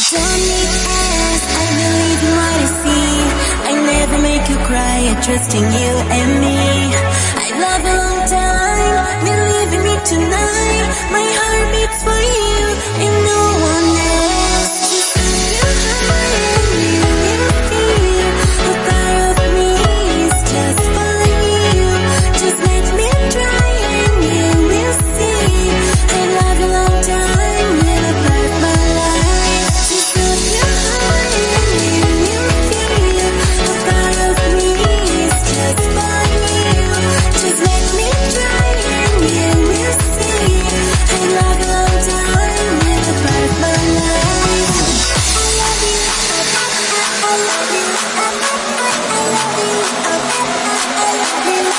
Don't need ask, I believe in what I see. I never make you cry, I trust in you and me. I love a long time, believe in me tonight. My heart beats for you and no one else. Just look you high and you will feel the power of me is just for you. Just let me try and you will see. I love a long time, never part my life. Just look you high and you will feel the power of me is just for you. Just let me try and you will see. I love a long time, never part my life. I love you, I love you, I love you, I love you,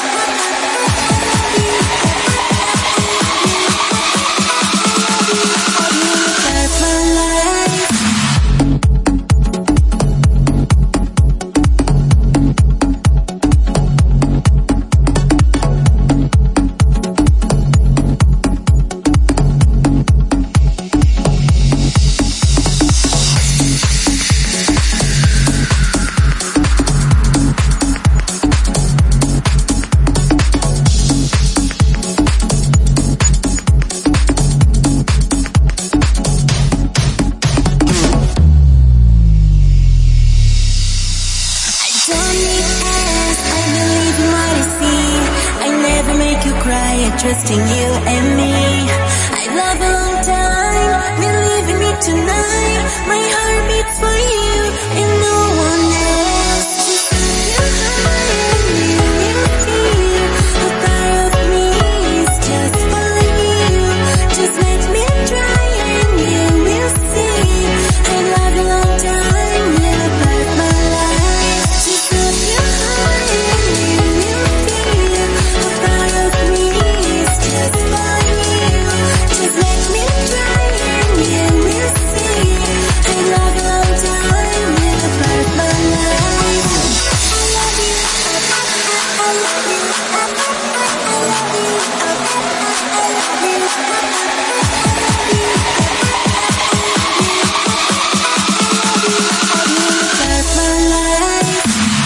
trusting you and me. I love a long time, believe in me tonight. My heart beats for you and no one else. Just look you high and you will feel the power of me is just for you. Just let me try and you will see. I love a long time, never part my life. Just look you high and you will feel the power of me. Just for you, just let me try and you will see. I love a long time, never part my life. I love you, I love you, I love you, I love you, part my life.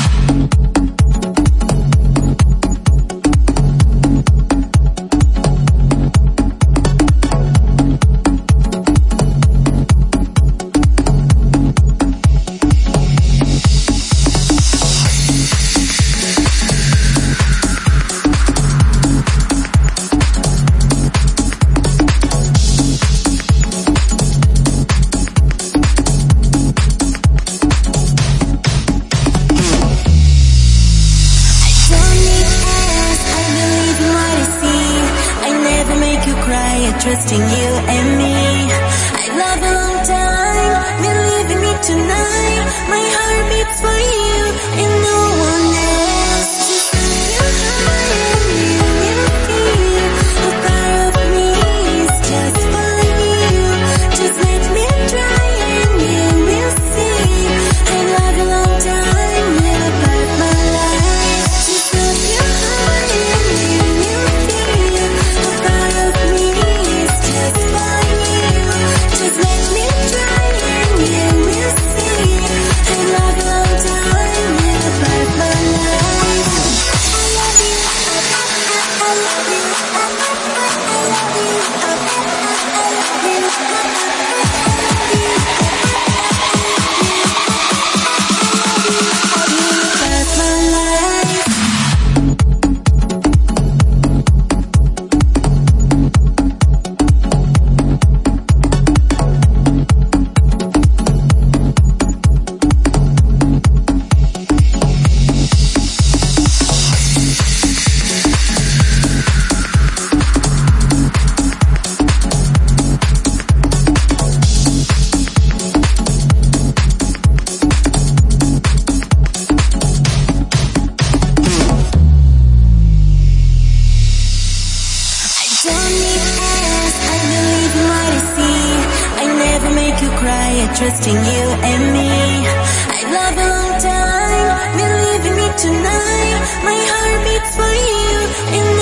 Trusting you and me. I love a long time, believe in me tonight. My heart beats for you and no one else. Just look you high and you will feel the power of me is just for you. Just let me try and you will see. I love a long time, never part my life. Just look you high and you will feel the power of me. Just for you, just let me try and you will see. I love a long time, never part my life. I love you, I love you, I love you, I love you, part my life. Trusting you and me. I love a long time, believe in me tonight. My heart beats for you and